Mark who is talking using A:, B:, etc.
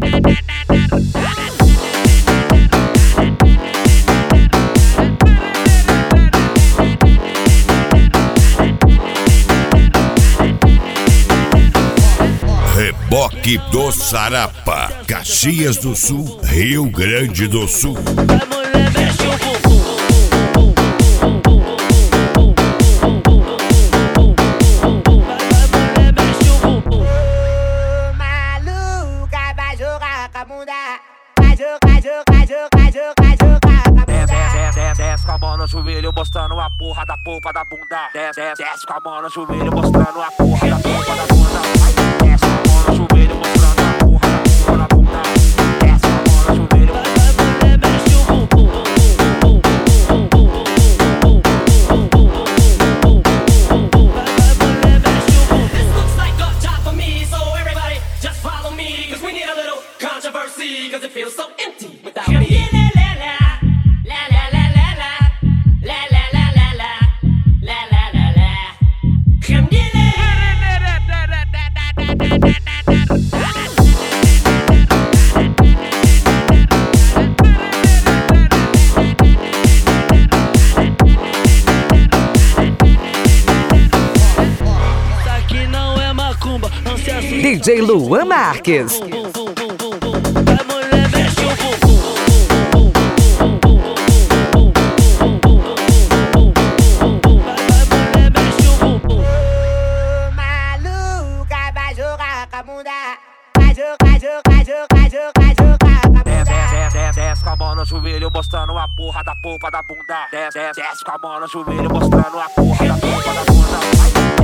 A: Reboque do Sarapa, Caxias do Sul, Rio Grande do Sul.
B: Maluca, vai jogar com a bunda. Vai jogar com a bunda.
C: Desce com a mão no joelho mostrando a porra da polpa da bunda. Desce com a mão no joelho mostrando a porra da polpa da bunda. Desce com a mão no joelho mostrando a porra da polpa da bunda. Desce com a mão no joelho.
D: Mexe o bumbum. This looks like a job for me, so everybody just follow me, 'cause we need a little controversy, 'cause it feels so empty without me.
E: DJ Luan Marques.
B: Maluca, vai jogar com a bunda. Vai jogar com a bunda.
C: Desce com a mão no joelho mostrando a porra da polpa da bunda. Desce com a mão no joelho mostrando a porra da polpa da bunda.